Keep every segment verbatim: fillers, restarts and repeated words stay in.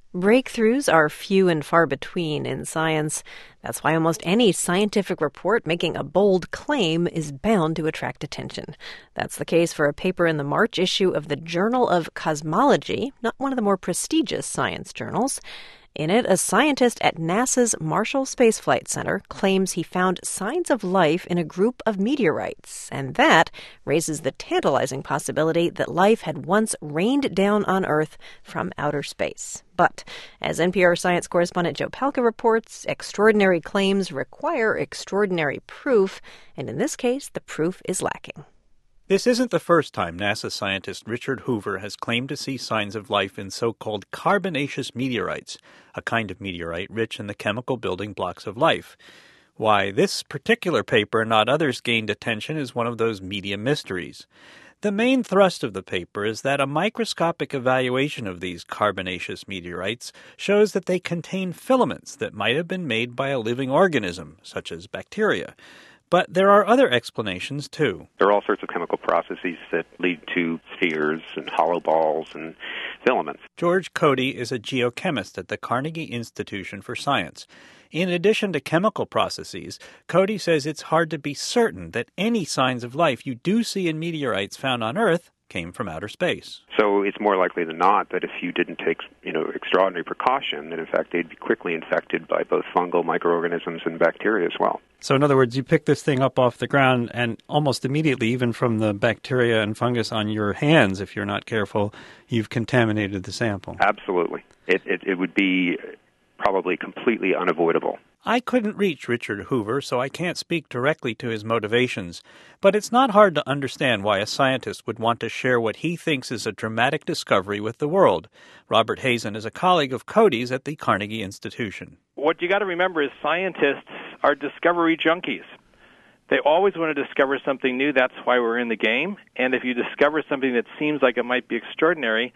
Breakthroughs are few and far between in science. That's why almost any scientific report making a bold claim is bound to attract attention. That's the case for a paper in the March issue of the Journal of Cosmology, not one of the more prestigious science journals. In it, a scientist at NASA's Marshall Space Flight Center claims he found signs of life in a group of meteorites, and that raises the tantalizing possibility that life had once rained down on Earth from outer space. But, as N P R science correspondent Joe Palca reports, extraordinary claims require extraordinary proof, and in this case, the proof is lacking. This isn't the first time NASA scientist Richard Hoover has claimed to see signs of life in so-called carbonaceous meteorites, a kind of meteorite rich in the chemical building blocks of life. Why this particular paper and not others gained attention is one of those media mysteries. The main thrust of the paper is that a microscopic evaluation of these carbonaceous meteorites shows that they contain filaments that might have been made by a living organism, such as bacteria. But there are other explanations, too. There are all sorts of chemical processes that lead to spheres and hollow balls and filaments. George Cody is a geochemist at the Carnegie Institution for Science. In addition to chemical processes, Cody says it's hard to be certain that any signs of life you do see in meteorites found on Earth came from outer space. So it's more likely than not that if you didn't take, you know, extraordinary precaution, that in fact they'd be quickly infected by both fungal microorganisms and bacteria as well. So in other words, you pick this thing up off the ground and almost immediately, even from the bacteria and fungus on your hands, if you're not careful, you've contaminated the sample. Absolutely. It, it, it would be probably completely unavoidable. I couldn't reach Richard Hoover, so I can't speak directly to his motivations, but it's not hard to understand why a scientist would want to share what he thinks is a dramatic discovery with the world. Robert Hazen is a colleague of Cody's at the Carnegie Institution. What you got to remember is scientists are discovery junkies. They always want to discover something new. That's why we're in the game. And if you discover something that seems like it might be extraordinary,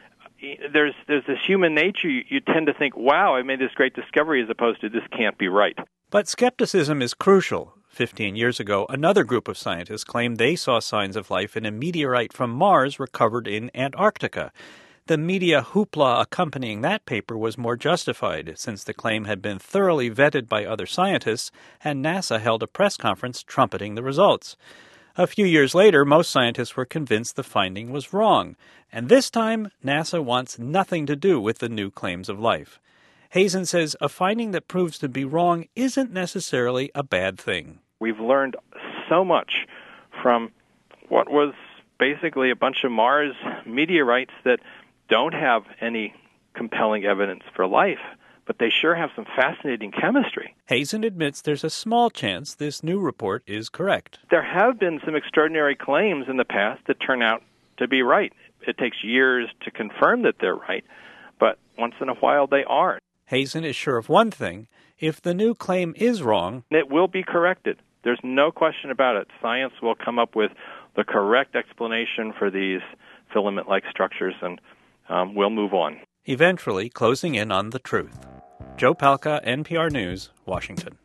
there's there's this human nature. You, you tend to think, wow, I made this great discovery, as opposed to this can't be right. But skepticism is crucial. Fifteen years ago, another group of scientists claimed they saw signs of life in a meteorite from Mars recovered in Antarctica. The media hoopla accompanying that paper was more justified, since the claim had been thoroughly vetted by other scientists, and NASA held a press conference trumpeting the results. A few years later, most scientists were convinced the finding was wrong, and this time, NASA wants nothing to do with the new claims of life. Hazen says a finding that proves to be wrong isn't necessarily a bad thing. We've learned so much from what was basically a bunch of Mars meteorites that don't have any compelling evidence for life, but they sure have some fascinating chemistry. Hazen admits there's a small chance this new report is correct. There have been some extraordinary claims in the past that turn out to be right. It takes years to confirm that they're right, but once in a while they are. Hazen is sure of one thing. If the new claim is wrong, it will be corrected. There's no question about it. Science will come up with the correct explanation for these filament-like structures, and um, we'll move on. Eventually closing in on the truth. Joe Palca, N P R News, Washington.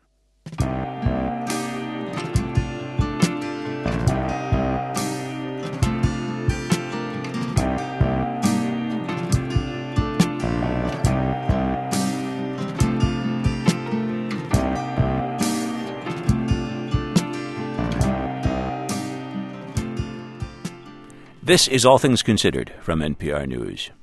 This is All Things Considered from N P R News.